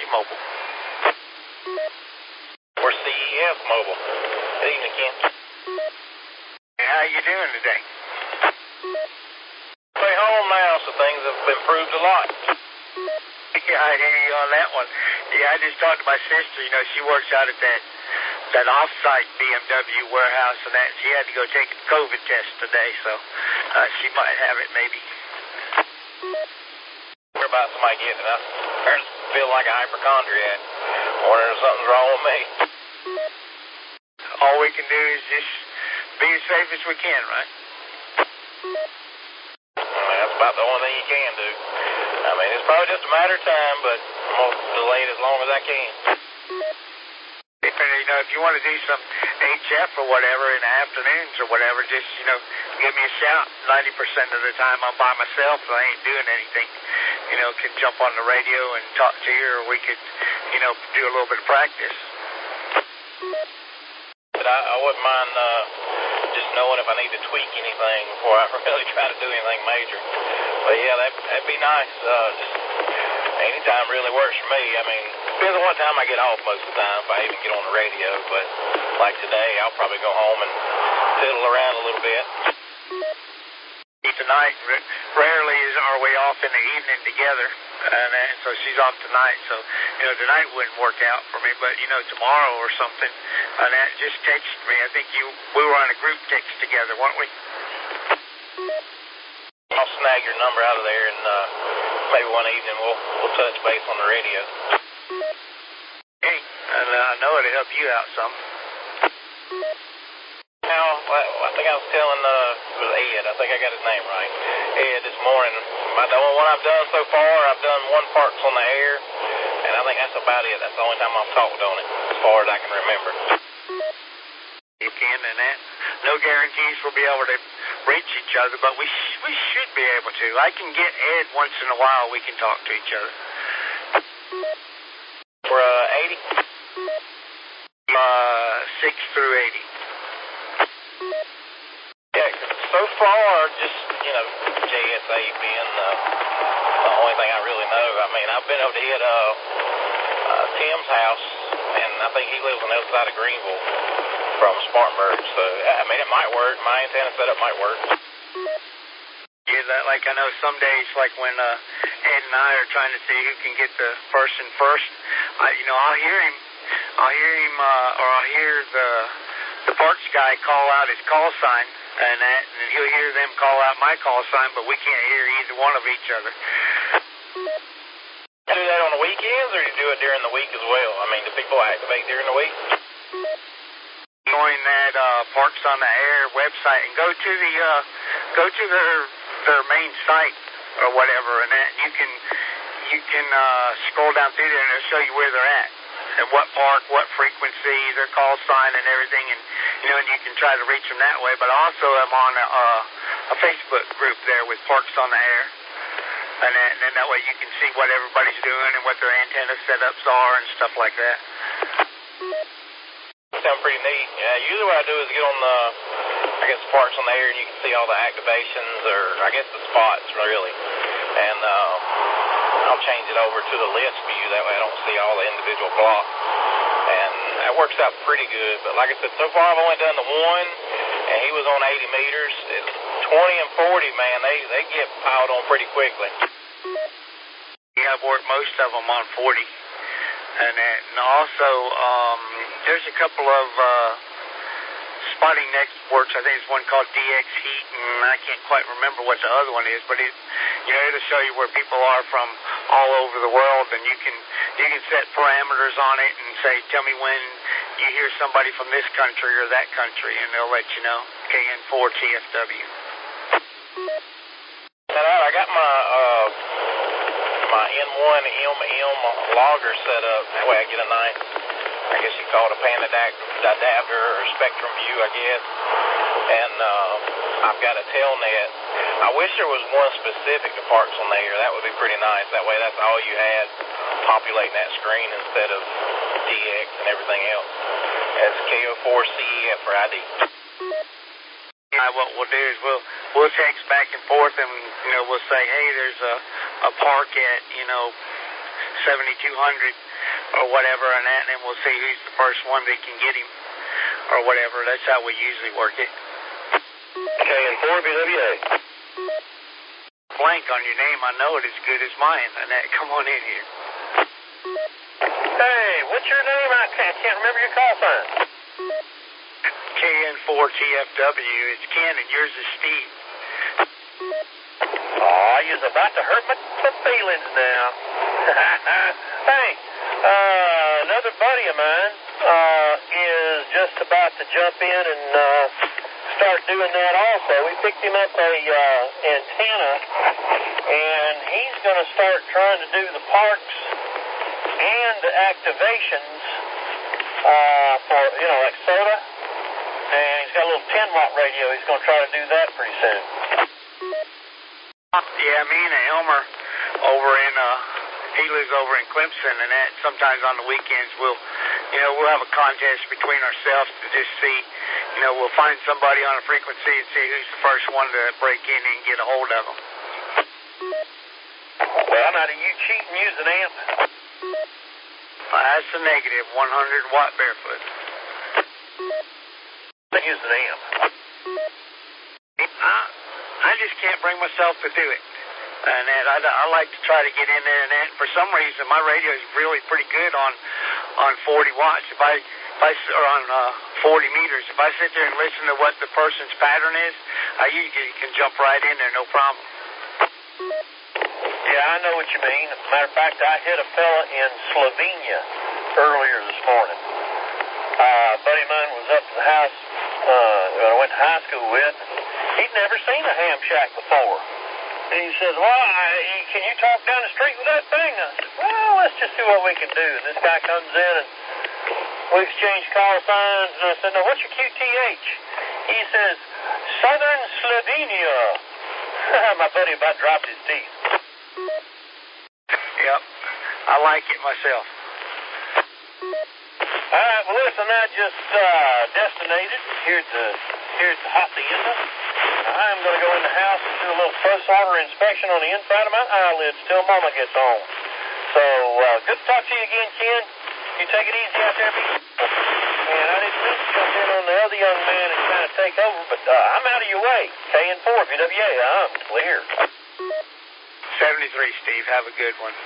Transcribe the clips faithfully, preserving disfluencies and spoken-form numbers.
Mobile. We're C E F Mobile. Good evening, Ken. How you doing today? Way home now, so things have improved a lot. Yeah, I hear you on that one. Yeah, I just talked to my sister. You know, she works out at that that off-site B M W warehouse, and that she had to go take a COVID test today, so uh, she might have it maybe. We're about somebody getting it. I feel like a hypochondriac. Wondering if something's wrong with me. All we can do is just be as safe as we can, right? Well, that's about the only thing you can do. I mean, it's probably just a matter of time, but I'm going to delay it as long as I can. You know, if you want to do some H F or whatever in the afternoons or whatever, just, you know, give me a shout. ninety percent of the time I'm by myself, so I ain't doing anything. You know, can jump on the radio and talk to you, or we could, you know, do a little bit of practice. But I, I wouldn't mind uh, just knowing if I need to tweak anything before I really try to do anything major. But yeah, that, that'd be nice. Uh, just anytime really works for me. I mean, depends on what time I get off most of the time, if I even get on the radio. But like today, I'll probably go home and fiddle around a little bit. Tonight, rarely is are we off in the evening together, and, and so she's off tonight. So, you know, tonight wouldn't work out for me, but, you know, tomorrow or something, and that just text me. I think you we were on a group text together, weren't we? I'll snag your number out of there, and uh, maybe one evening we'll we'll touch base on the radio. Hey, and uh, I know it'll help you out some. Now, I think I was telling uh, it was Ed. I think I got his name right. Ed, this morning. My, the only one I've done so far, I've done one Parks on the Air, and I think that's about it. That's the only time I've talked on it, as far as I can remember. You can, and that. No guarantees we'll be able to reach each other, but we sh- we should be able to. I can get Ed once in a while. We can talk to each other. We're uh, eighty? Uh, six through eighty. Yeah, so far, just, you know, J S A being uh, the only thing I really know. I mean, I've been over to hit uh, uh, Tim's house, and I think he lives on the other side of Greenville from Spartanburg. So, I mean, it might work. My antenna setup might work. Yeah, that, like I know some days, like when uh, Ed and I are trying to see who can get the first and first, I, you know, I'll hear him, I'll hear him, uh, or I'll hear the the parks guy call out his call sign, and that, and he'll hear them call out my call sign, but we can't hear either one of each other. You do that on the weekends, or you do it during the week as well? I mean, do people activate during the week? Join that uh, Parks on the Air website and go to the uh, go to their their main site or whatever, and that you can you can uh, scroll down through there and it'll show you where they're at, and what park, what frequency, their call sign, and everything, and you know, and you can try to reach them that way. But also, I'm on a, uh, a Facebook group there with Parks on the Air, and then, and then that way you can see what everybody's doing and what their antenna setups are and stuff like that. Sounds pretty neat. Yeah, usually what I do is get on the, I guess, Parks on the Air, and you can see all the activations, or I guess the spots, really. And uh, I'll change it over to the list view. That way I don't see all the individual blocks. And that works out pretty good. But like I said, so far I've only done the one, and he was on eighty meters. It's twenty and forty, man, they, they get piled on pretty quickly. Yeah, I've worked most of them on forty. And, and also, um, there's a couple of uh, spotting networks. I think there's one called D X Heat, and I can't quite remember what the other one is. But it, you know, it'll show you where people are from all over the world, and you can you can set parameters on it and say, tell me when you hear somebody from this country or that country, and they'll let you know. K N four T F W. And I got my uh, my N one M M logger set up. That way I get a nice, I guess you call it a pan adapter or spectrum view, I guess. And uh, I've got a Telnet. I wish there was one specific to Parks on the Air. That would be pretty nice. That way that's all you had populating that screen instead of D X and everything else. It's K O four C E F for I D. Yeah, what we'll do is we'll we'll text back and forth, and you know we'll say, hey, there's a a park at you know seventy-two hundred or whatever, and that, and then we'll see who's the first one that can get him or whatever. That's how we usually work it. K N four V W A. Blank on your name, I know it as good as mine, and that, come on in here. Hey, what's your name? I can't, can't remember your call sign. K N four T F W, it's Ken, and yours is Steve. Oh, you're about to hurt my, my feelings now. Hey, uh, another buddy of mine uh, is just about to jump in and uh, start doing that also. We picked him up a uh, antenna, and he's going to start trying to do the parks and the activations uh, for, you know, like soda. And he's got a little ten watt radio. He's going to try to do that pretty soon. Yeah, me and Elmer over in, uh, he lives over in Clemson, and that sometimes on the weekends we'll, you know, we'll have a contest between ourselves to just see, you know, we'll find somebody on a frequency and see who's the first one to break in and get a hold of them. Well, now, do you cheat and use an amp? Uh, that's the negative, one hundred watt barefoot. I use an amp. I, I just can't bring myself to do it. And that, I, I like to try to get in there, and that, for some reason, my radio is really pretty good on on forty watts. If I, if I or on uh, forty meters, if I sit there and listen to what the person's pattern is, I usually can jump right in there, no problem. Yeah, I know what you mean. As a matter of fact, I hit a fella in Slovenia earlier this morning. Uh, a buddy of mine was up to the house uh, that I went to high school with. He'd never seen a ham shack before. And he says, well, I, can you talk down the street with that thing? I said, well, let's just see what we can do. And this guy comes in, and we exchange call signs. And I said, now, what's your Q T H? He says, Southern Slovenia. My buddy about dropped his teeth. Yep, I like it myself. All right, well, listen, I just uh, destinated here at the, here at the hacienda. I'm going to go in the house and do a little close order inspection on the inside of my eyelids till Mama gets home. So, uh, good to talk to you again, Ken. You take it easy out there, baby. And I didn't mean to jump in on the other young man and kind of take over, but uh, I'm out of your way. K N four V W A, I'm clear. seventy-three, Steve. Have a good one.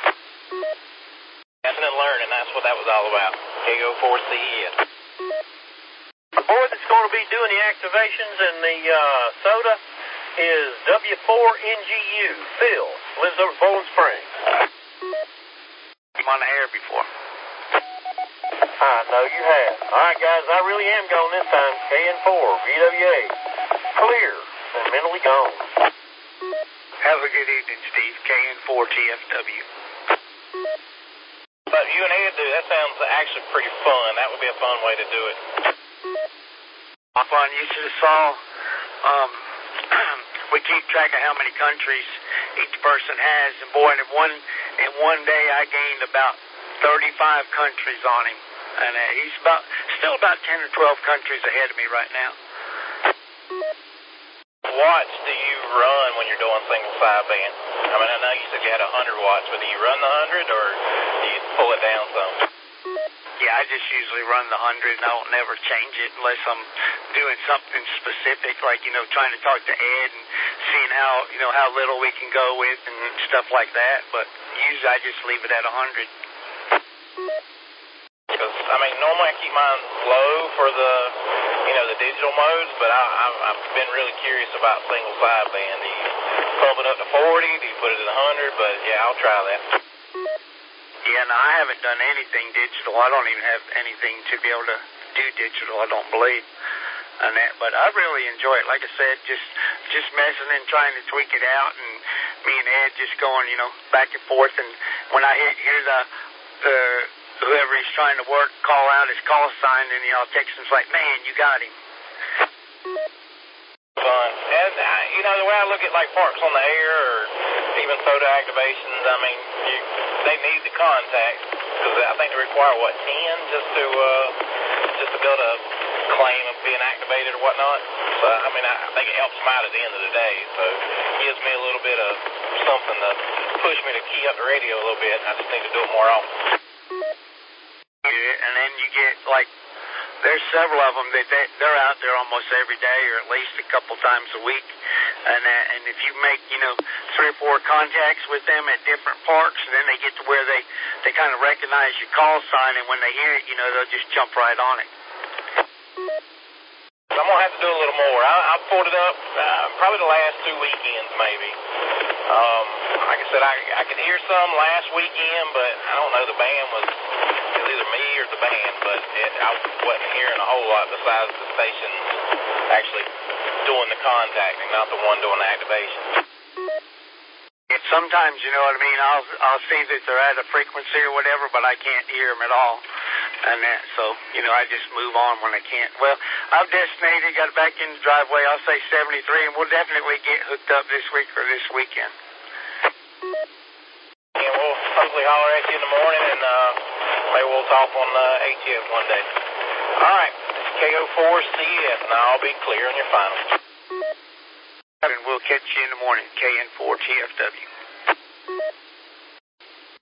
Lesson and learn, and that's what that was all about. K O four C E S. The boy that's going to be doing the activations and the uh, soda is W four N G U. Phil lives over at Bowling Springs. I'm on the air before. I know you have. All right, guys, I really am gone this time. K N four V W A. Clear and mentally gone. Have a good evening, Steve. K N four T F W. But you and Ed do, that sounds actually pretty fun. That would be a fun way to do it. Fun. You should have saw, um, we keep track of how many countries each person has, and boy, in one, in one day I gained about thirty-five countries on him. And uh, he's about, still about ten or twelve countries ahead of me right now. Watts do you run when you're doing single sideband? I mean, I know you said you had one hundred watts, but do you run the one hundred or do you pull it down some? Yeah, I just usually run the one hundred, and I don't never change it unless I'm doing something specific, like, you know, trying to talk to Ed and seeing how, you know, how little we can go with and stuff like that. But usually I just leave it at one hundred. Because, I mean, normally I keep mine low for the, you know, the digital modes, but I, I, I've been really curious about single sideband. Do you pump it up to forty? Do you put it at one hundred? But, yeah, I'll try that. Yeah, no, I haven't done anything digital. I don't even have anything to be able to do digital, I don't believe. And that, but I really enjoy it. Like I said, just just messing and trying to tweak it out, and me and Ed just going, you know, back and forth. And when I hit, hear the, the whoever he's trying to work call out his call sign, and you know, I'll text him, it's like, man, you got him. Fun. And, uh, you know, the way I look at, like, parks on the air or even photo activations, I mean, you, they need the contact, because I think they require, what, ten just to, uh, just to be able to claim and being activated or whatnot. So, I mean, I, I think it helps them out at the end of the day. So it gives me a little bit of something to push me to key up the radio a little bit. I just need to do it more often. Yeah, and then you get, like, there's several of them that they, they're out there almost every day or at least a couple times a week. And uh, and if you make, you know, three or four contacts with them at different parks, then they get to where they, they kind of recognize your call sign, and when they hear it, you know, they'll just jump right on it. I'm going to have to do a little more. I, I pulled it up uh, probably the last two weekends maybe. Um, like I said, I, I could hear some last weekend, but I don't know, the band was, it was either me or the band, but it, I wasn't hearing a whole lot besides the station actually doing the contacting, not the one doing the activation. And sometimes, you know what I mean, I'll I'll see that they're at a frequency or whatever, but I can't hear them at all. And that, so, you know, I just move on when I can't. Well, I've designated, got it back in the driveway, I'll say seventy-three, and we'll definitely get hooked up this week or this weekend. Yeah, we'll hopefully holler at you in the morning, and uh, maybe we'll talk on uh, A T F one day. All right, it's K O four C F, and I'll be clear on your finals. And we'll catch you in the morning, K N four T F W.